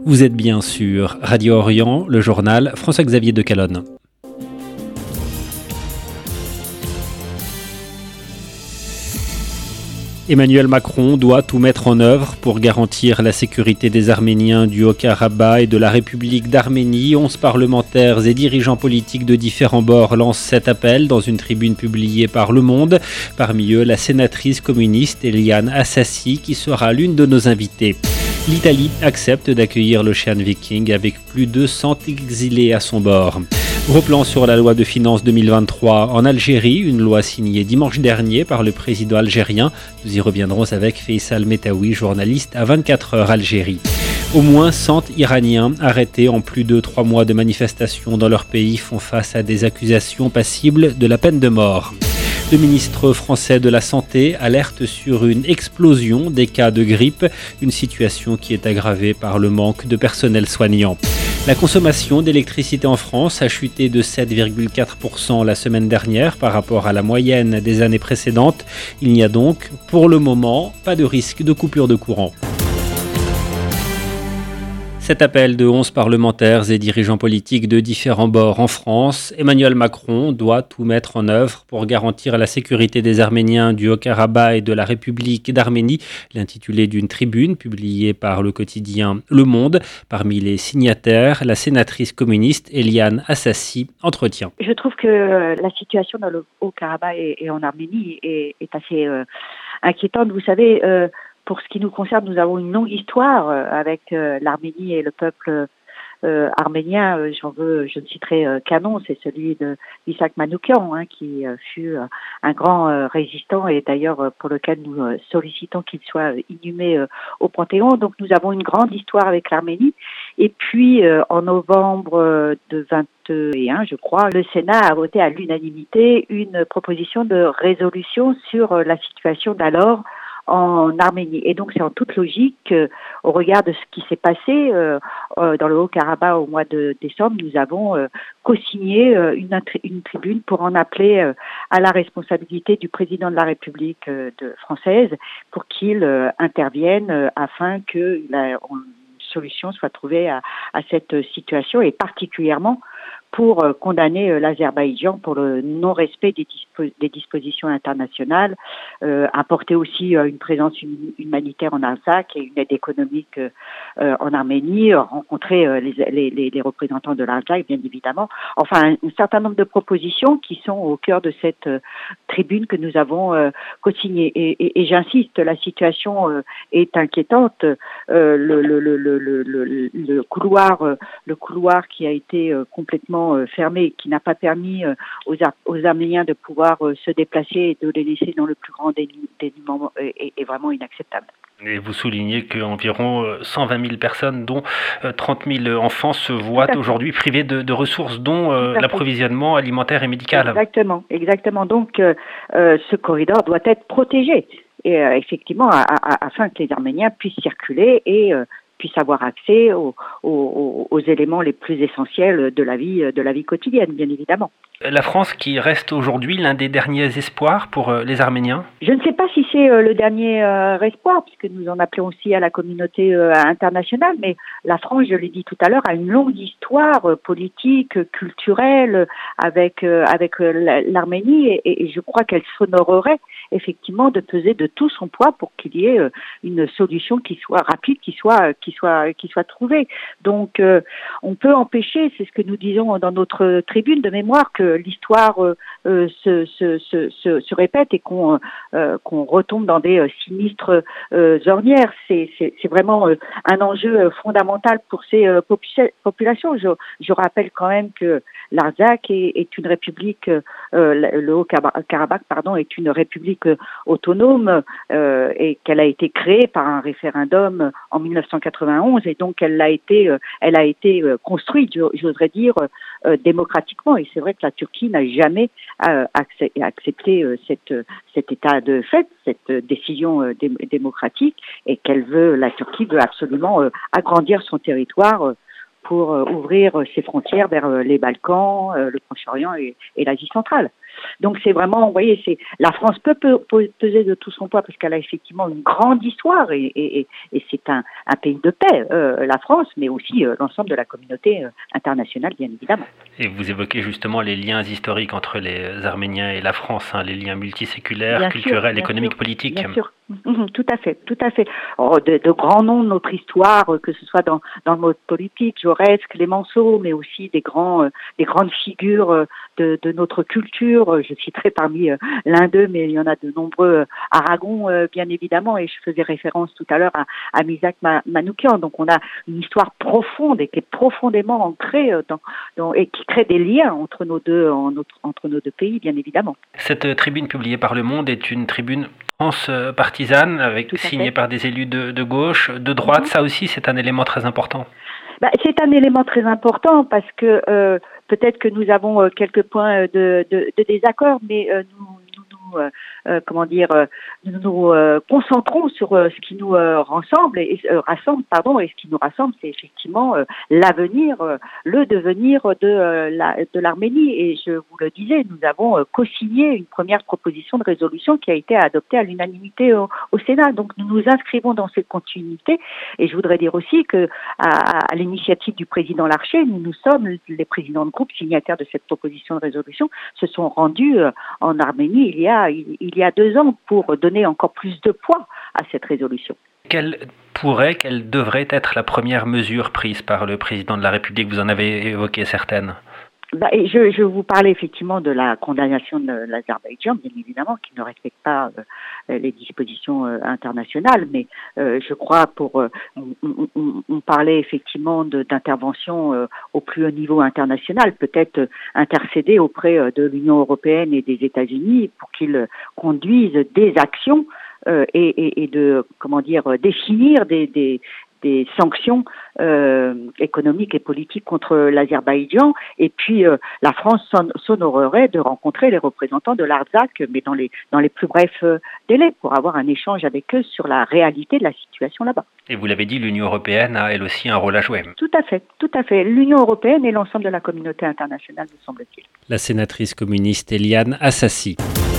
Vous êtes bien sur Radio Orient, le journal François-Xavier de Calonne. Emmanuel Macron doit tout mettre en œuvre pour garantir la sécurité des Arméniens du Haut-Karabakh et de la République d'Arménie. 11 parlementaires et dirigeants politiques de différents bords lancent cet appel dans une tribune publiée par Le Monde. Parmi eux, la sénatrice communiste Eliane Assassi, qui sera l'une de nos invitées. L'Italie accepte d'accueillir l'Ocean Viking avec plus de 100 exilés à son bord. Gros plan sur la loi de finances 2023 en Algérie, une loi signée dimanche dernier par le président algérien. Nous y reviendrons avec Faisal Metaoui, journaliste à 24 heures Algérie. Au moins 100 Iraniens arrêtés en plus de 3 mois de manifestations dans leur pays font face à des accusations passibles de la peine de mort. Le ministre français de la Santé alerte sur une explosion des cas de grippe, une situation qui est aggravée par le manque de personnel soignant. La consommation d'électricité en France a chuté de 7,4% la semaine dernière par rapport à la moyenne des années précédentes. Il n'y a donc, pour le moment, pas de risque de coupure de courant. Cet appel de 11 parlementaires et dirigeants politiques de différents bords en France, Emmanuel Macron doit tout mettre en œuvre pour garantir la sécurité des Arméniens du Haut-Karabakh et de la République d'Arménie. L'intitulé d'une tribune publiée par le quotidien Le Monde. Parmi les signataires, la sénatrice communiste Eliane Assassi. Entretien. Je trouve que la situation dans le Haut-Karabakh et en Arménie est assez inquiétante. Vous savez, pour ce qui nous concerne, nous avons une longue histoire avec l'Arménie et le peuple arménien. Je ne citerai qu'un nom, c'est celui de Ishak Manoukian, qui fut un grand résistant et d'ailleurs pour lequel nous sollicitons qu'il soit inhumé au Panthéon. Donc nous avons une grande histoire avec l'Arménie. Et puis en novembre de 2021, je crois, le Sénat a voté à l'unanimité une proposition de résolution sur la situation d'alors en Arménie. Et donc c'est en toute logique, au regard de ce qui s'est passé dans le Haut-Karabakh au mois de décembre, nous avons co-signé une tribune pour en appeler à la responsabilité du président de la République française pour qu'il intervienne afin que une solution soit trouvée à cette situation et particulièrement pour condamner l'Azerbaïdjan pour le non-respect des dispositions internationales, apporter aussi une présence humanitaire en Artsakh et une aide économique en Arménie, rencontrer les représentants de l'Artsakh, bien évidemment. Enfin, un certain nombre de propositions qui sont au cœur de cette tribune que nous avons co-signée. Et j'insiste, la situation est inquiétante. Le couloir qui a été complètement fermé, qui n'a pas permis aux Arméniens de pouvoir se déplacer et de les laisser dans le plus grand dénuement est vraiment inacceptable. Et vous soulignez qu'environ 120 000 personnes, dont 30 000 enfants, se voient aujourd'hui privés de ressources, dont l'approvisionnement alimentaire et médical. Exactement. Donc, ce corridor doit être protégé, et effectivement, afin que les Arméniens puissent circuler et puissent avoir accès aux éléments les plus essentiels de la vie quotidienne, bien évidemment. La France qui reste aujourd'hui l'un des derniers espoirs pour les Arméniens ? Je ne sais pas si c'est le dernier espoir, puisque nous en appelons aussi à la communauté internationale, mais la France, je l'ai dit tout à l'heure, a une longue histoire politique, culturelle avec l'Arménie, et je crois qu'elle s'honorerait effectivement de peser de tout son poids pour qu'il y ait une solution qui soit rapide, qui soit trouvée. Donc on peut empêcher, c'est ce que nous disons dans notre tribune de mémoire, que l'histoire se répète et qu'on retombe dans des sinistres ornières. C'est vraiment un enjeu fondamental pour ces populations. Je rappelle quand même que l'Artsakh est une république, le Haut-Karabakh, est une république autonome et qu'elle a été créée par un référendum en 1991 et donc elle a été construite, j'oserais dire, démocratiquement. Et c'est vrai que la Turquie n'a jamais accepté cet état de fait, cette décision démocratique, et la Turquie veut absolument agrandir son territoire pour ouvrir ses frontières vers les Balkans, le Proche-Orient et l'Asie centrale. Donc c'est vraiment, vous voyez, la France peut peser de tout son poids parce qu'elle a effectivement une grande histoire et c'est un pays de paix, la France, mais aussi l'ensemble de la communauté internationale, bien évidemment. Et vous évoquez justement les liens historiques entre les Arméniens et la France, les liens multiséculaires, bien culturels, sûr, économiques, politiques. Bien sûr. Tout à fait, tout à fait. De grands noms de notre histoire, que ce soit dans le mode politique, Jaurès, Clémenceau, mais aussi des grandes figures de notre culture. Je citerai parmi l'un d'eux, mais il y en a de nombreux. Aragon, bien évidemment, et je faisais référence tout à l'heure à Misak Manoukian. Donc on a une histoire profonde et qui est profondément ancrée et qui crée des liens entre nos deux pays, bien évidemment. Cette tribune publiée par Le Monde est une tribune partisane, signée par des élus de gauche, de droite. Ça aussi, c'est un élément très important. C'est un élément très important parce que peut-être que nous avons quelques points de désaccord, mais nous nous concentrons sur ce qui nous rassemble et ce qui nous rassemble, c'est effectivement l'avenir, le devenir de l'Arménie. Et je vous le disais, nous avons co-signé une première proposition de résolution qui a été adoptée à l'unanimité au Sénat. Donc nous nous inscrivons dans cette continuité. Et je voudrais dire aussi que à l'initiative du président Larcher, nous sommes les présidents de groupe signataires de cette proposition de résolution, se sont rendus en Arménie il y a 2 ans pour donner encore plus de poids à cette résolution. Quelle devrait être la première mesure prise par le président de la République? Vous en avez évoqué certaines. Je vous parlais effectivement de la condamnation de l'Azerbaïdjan, bien évidemment, qui ne respecte pas les dispositions internationales, mais je crois on parlait effectivement d'intervention au plus haut niveau international, peut-être intercéder auprès de l'Union européenne et des États-Unis pour qu'ils conduisent des actions et de définir des sanctions économiques et politiques contre l'Azerbaïdjan. Et puis, la France s'honorerait de rencontrer les représentants de l'Artsakh, mais dans les plus brefs délais, pour avoir un échange avec eux sur la réalité de la situation là-bas. Et vous l'avez dit, l'Union européenne a elle aussi un rôle à jouer. Tout à fait. L'Union européenne et l'ensemble de la communauté internationale, me semble-t-il. La sénatrice communiste Eliane Assassi.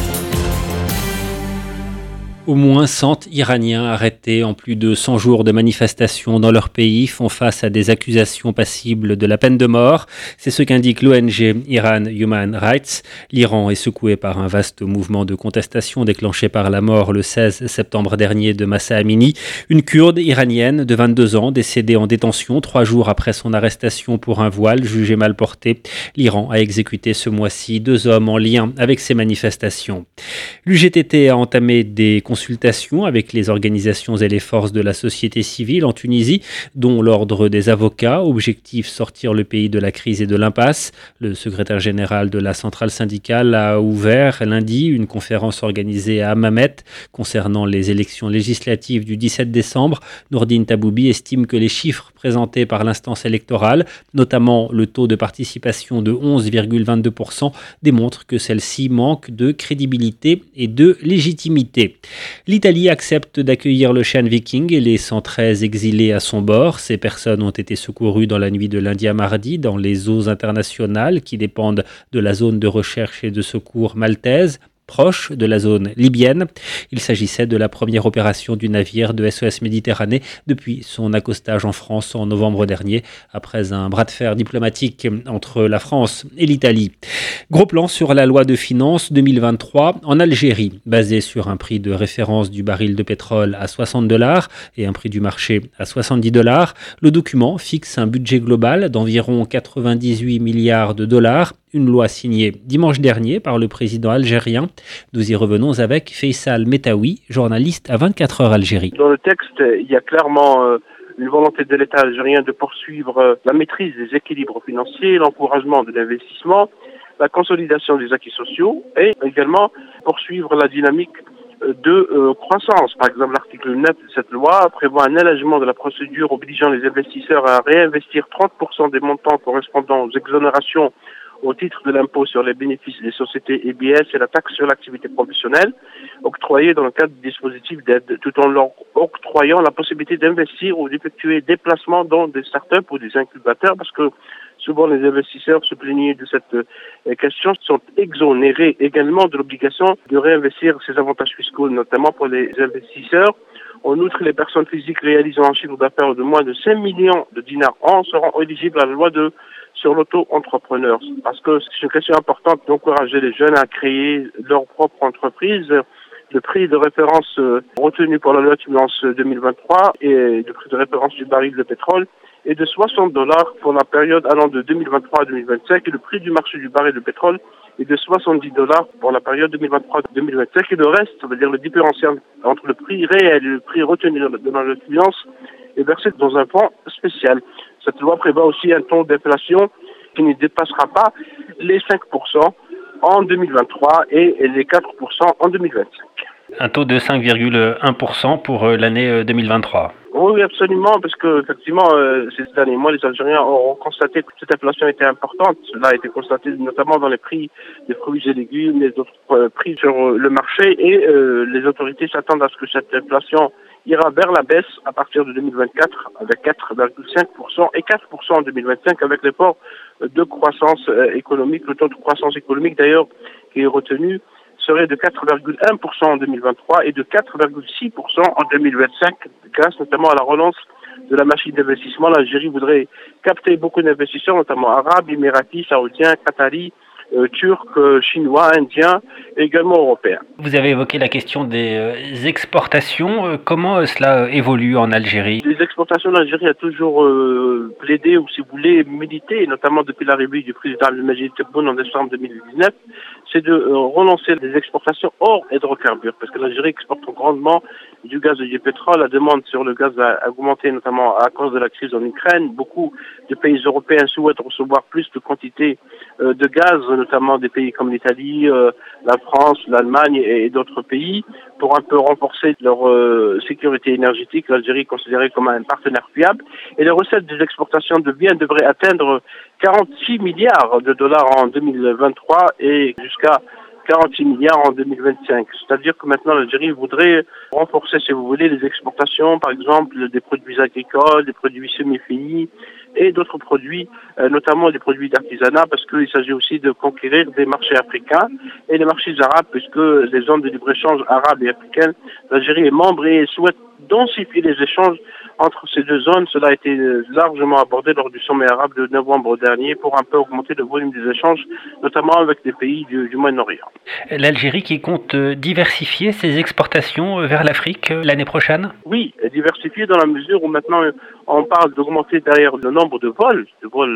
Au moins 100 Iraniens arrêtés en plus de 100 jours de manifestations dans leur pays font face à des accusations passibles de la peine de mort. C'est ce qu'indique l'ONG Iran Human Rights. L'Iran est secoué par un vaste mouvement de contestation déclenché par la mort le 16 septembre dernier de Mahsa Amini, une Kurde iranienne de 22 ans décédée en détention 3 jours après son arrestation pour un voile jugé mal porté. L'Iran a exécuté ce mois-ci 2 hommes en lien avec ces manifestations. L'UGTT a entamé des consultations avec les organisations et les forces de la société civile en Tunisie, dont l'Ordre des avocats. Objectif, sortir le pays de la crise et de l'impasse. Le secrétaire général de la centrale syndicale a ouvert lundi une conférence organisée à Hammamet concernant les élections législatives du 17 décembre. Nourdine Taboubi estime que les chiffres présentés par l'instance électorale, notamment le taux de participation de 11,22%, démontrent que celle-ci manque de crédibilité et de légitimité. L'Italie accepte d'accueillir l'Ocean Viking et les 113 exilés à son bord. Ces personnes ont été secourues dans la nuit de lundi à mardi dans les eaux internationales qui dépendent de la zone de recherche et de secours maltaise, proche de la zone libyenne. Il s'agissait de la première opération du navire de SOS Méditerranée depuis son accostage en France en novembre dernier, après un bras de fer diplomatique entre la France et l'Italie. Gros plan sur la loi de finances 2023 en Algérie, basée sur un prix de référence du baril de pétrole à $60 et un prix du marché à $70. Le document fixe un budget global d'environ 98 milliards de dollars. Une loi signée dimanche dernier par le président algérien. Nous y revenons avec Faisal Metaoui, journaliste à 24 heures Algérie. Dans le texte, il y a clairement une volonté de l'État algérien de poursuivre la maîtrise des équilibres financiers, l'encouragement de l'investissement, la consolidation des acquis sociaux et également poursuivre la dynamique de croissance. Par exemple, l'article 9 de cette loi prévoit un allègement de la procédure obligeant les investisseurs à réinvestir 30% des montants correspondant aux exonérations au titre de l'impôt sur les bénéfices des sociétés EBS et la taxe sur l'activité professionnelle, octroyée dans le cadre du dispositif d'aide, tout en leur octroyant la possibilité d'investir ou d'effectuer des placements dans des startups ou des incubateurs, parce que Souvent, les investisseurs se plaignaient de cette question, sont exonérés également de l'obligation de réinvestir ces avantages fiscaux, notamment pour les investisseurs. En outre, les personnes physiques réalisant un chiffre d'affaires de moins de 5 millions de dinars an seront éligibles à la loi sur l'auto-entrepreneur. Parce que c'est une question importante d'encourager les jeunes à créer leur propre entreprise. Le prix de référence retenu pour la loi de finances 2023 et le prix de référence du baril de pétrole est de $60 pour la période allant de 2023 à 2025 et le prix du marché du baril de pétrole est de $70 pour la période 2023-2025 et le reste, ça veut dire le différentiel entre le prix réel et le prix retenu dans la loi de finances est versé dans un fonds spécial. Cette loi prévoit aussi un taux d'inflation qui ne dépassera pas les 5% en 2023 et les 4% en 2025. Un taux de 5,1% pour l'année 2023. Oui, absolument, parce que effectivement, ces derniers mois, les Algériens ont constaté que cette inflation était importante. Cela a été constaté notamment dans les prix des fruits et légumes, les autres prix sur le marché, et les autorités s'attendent à ce que cette inflation ira vers la baisse à partir de 2024 avec 4,5% et 4% en 2025 avec l'effort de croissance économique. Le taux de croissance économique d'ailleurs qui est retenu serait de 4,1% en 2023 et de 4,6% en 2025 grâce notamment à la relance de la machine d'investissement. L'Algérie voudrait capter beaucoup d'investisseurs, notamment arabes, émiratis, saoudiens, qataris, turcs, chinois, indiens et également européens. Vous avez évoqué la question des exportations. Comment cela évolue en Algérie ? Les exportations d'Algérie a toujours plaidé, ou si vous voulez, milité, notamment depuis l'arrivée du président Abdelmadjid Tebboune en décembre 2019, c'est de relancer les exportations hors hydrocarbures, parce que l'Algérie exporte grandement du gaz et du pétrole. La demande sur le gaz a augmenté, notamment à cause de la crise en Ukraine. Beaucoup de pays européens souhaitent recevoir plus de quantité de gaz, notamment des pays comme l'Italie, la France, l'Allemagne et d'autres pays, pour un peu renforcer leur sécurité énergétique. L'Algérie est considérée comme un partenaire fiable. Et les recettes des exportations de biens devraient atteindre 46 milliards de dollars en 2023 et jusqu'à 46 milliards en 2025. C'est-à-dire que maintenant l'Algérie voudrait renforcer, si vous voulez, les exportations, par exemple, des produits agricoles, des produits semi-finis et d'autres produits, notamment des produits d'artisanat, parce qu'il s'agit aussi de conquérir des marchés africains et les marchés arabes, puisque les zones de libre-échange arabes et africaines, l'Algérie est membre et souhaite densifier les échanges entre ces deux zones. Cela a été largement abordé lors du sommet arabe de novembre dernier pour un peu augmenter le volume des échanges, notamment avec des pays du Moyen-Orient. L'Algérie qui compte diversifier ses exportations vers l'Afrique l'année prochaine ? Oui, diversifier dans la mesure où maintenant on parle d'augmenter d'ailleurs le nombre de vols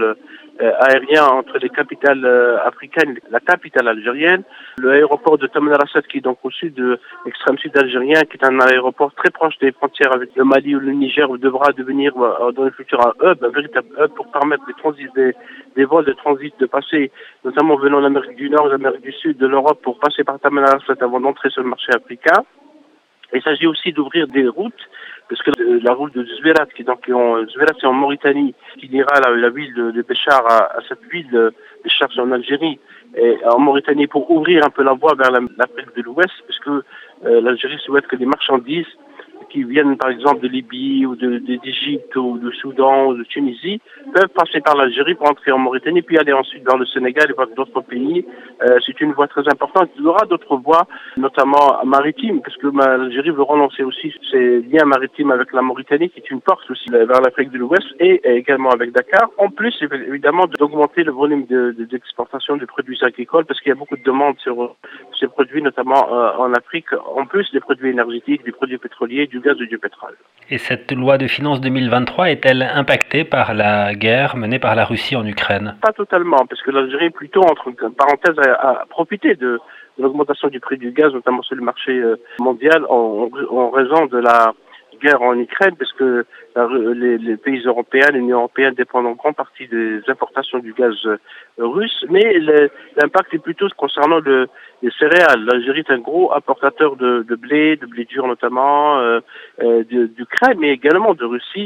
aériens entre les capitales africaines, la capitale algérienne, l'aéroport de Taman al-Assad qui est donc au sud, l'extrême sud algérien, qui est un aéroport très proche des frontières avec le Mali ou le Niger, devra devenir dans le futur un véritable hub pour permettre des vols de transit de passer, notamment venant d'Amérique du Nord, de l'Amérique du Sud, de l'Europe, pour passer par Taman al-Assad avant d'entrer sur le marché africain. Il s'agit aussi d'ouvrir des routes, parce que la route de Zverat, Zverat c'est en Mauritanie, qui liera la ville de Béchar à cette ville de Béchar, c'est en Algérie, et en Mauritanie, pour ouvrir un peu la voie vers l'Afrique de l'Ouest, parce que l'Algérie souhaite que les marchandises qui viennent par exemple de Libye ou d'Égypte ou de Soudan ou de Tunisie peuvent passer par l'Algérie pour entrer en Mauritanie puis aller ensuite vers le Sénégal et vers d'autres pays. C'est une voie très importante. Il y aura d'autres voies, notamment maritimes, parce que l'Algérie veut relancer aussi ses liens maritimes avec la Mauritanie, qui est une porte aussi vers l'Afrique de l'Ouest et également avec Dakar. En plus, évidemment, d'augmenter le volume d'exportation de produits agricoles, parce qu'il y a beaucoup de demandes sur ces produits, notamment en Afrique, en plus des produits énergétiques, des produits pétroliers, du gaz et du pétrole. Et cette loi de finances 2023 est-elle impactée par la guerre menée par la Russie en Ukraine ? Pas totalement, parce que l'Algérie, plutôt, entre parenthèses, a profité de l'augmentation du prix du gaz, notamment sur le marché mondial, en raison de la guerre en Ukraine, parce que les pays européens, l'Union européenne dépendent en grande partie des importations du gaz russe, mais l'impact est plutôt concernant les céréales. L'Algérie est un gros importateur de blé dur notamment, d'Ukraine, mais également de Russie.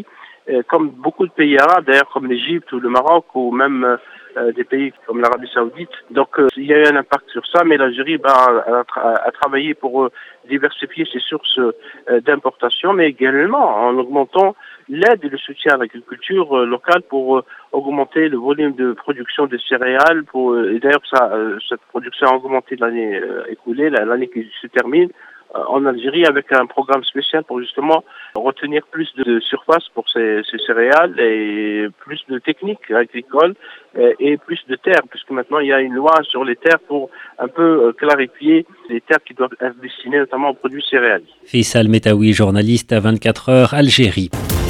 comme beaucoup de pays arabes, d'ailleurs comme l'Égypte ou le Maroc ou même des pays comme l'Arabie Saoudite. Donc il y a eu un impact sur ça, mais l'Algérie a travaillé pour diversifier ses sources d'importation, mais également en augmentant l'aide et le soutien à l'agriculture locale pour augmenter le volume de production de céréales. Et d'ailleurs, cette production a augmenté l'année écoulée, l'année qui se termine, en Algérie, avec un programme spécial pour justement retenir plus de surface pour ces céréales et plus de techniques agricoles et plus de terres, puisque maintenant il y a une loi sur les terres pour un peu clarifier les terres qui doivent être destinées notamment aux produits céréaliers. Faisal Metaoui, journaliste à 24 heures, Algérie.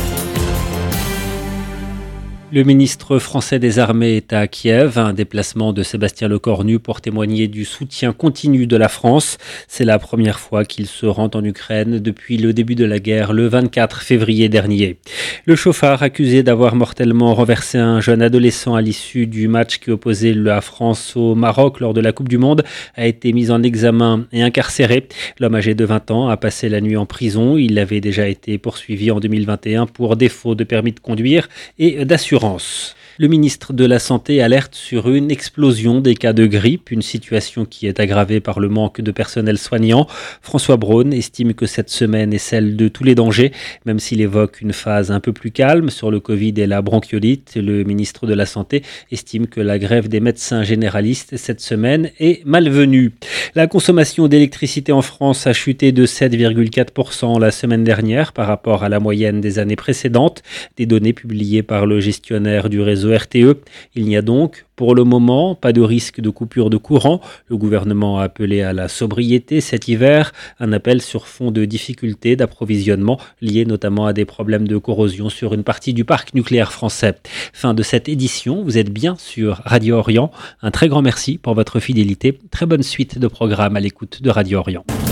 Le ministre français des Armées est à Kiev, un déplacement de Sébastien Lecornu pour témoigner du soutien continu de la France. C'est la première fois qu'il se rend en Ukraine depuis le début de la guerre, le 24 février dernier. Le chauffard accusé d'avoir mortellement renversé un jeune adolescent à l'issue du match qui opposait la France au Maroc lors de la Coupe du Monde a été mis en examen et incarcéré. L'homme âgé de 20 ans a passé la nuit en prison. Il avait déjà été poursuivi en 2021 pour défaut de permis de conduire et d'assurance. Le ministre de la Santé alerte sur une explosion des cas de grippe, une situation qui est aggravée par le manque de personnel soignant. François Braun estime que cette semaine est celle de tous les dangers, même s'il évoque une phase un peu plus calme sur le Covid et la bronchiolite. Le ministre de la Santé estime que la grève des médecins généralistes cette semaine est malvenue. La consommation d'électricité en France a chuté de 7,4% la semaine dernière par rapport à la moyenne des années précédentes, des données publiées par le gestionnaire du réseau RTE. Il n'y a donc, pour le moment, pas de risque de coupure de courant. Le gouvernement a appelé à la sobriété cet hiver, un appel sur fond de difficultés d'approvisionnement liées notamment à des problèmes de corrosion sur une partie du parc nucléaire français. Fin de cette édition, vous êtes bien sur Radio Orient. Un très grand merci pour votre fidélité. Très bonne suite de programmes à l'écoute de Radio Orient.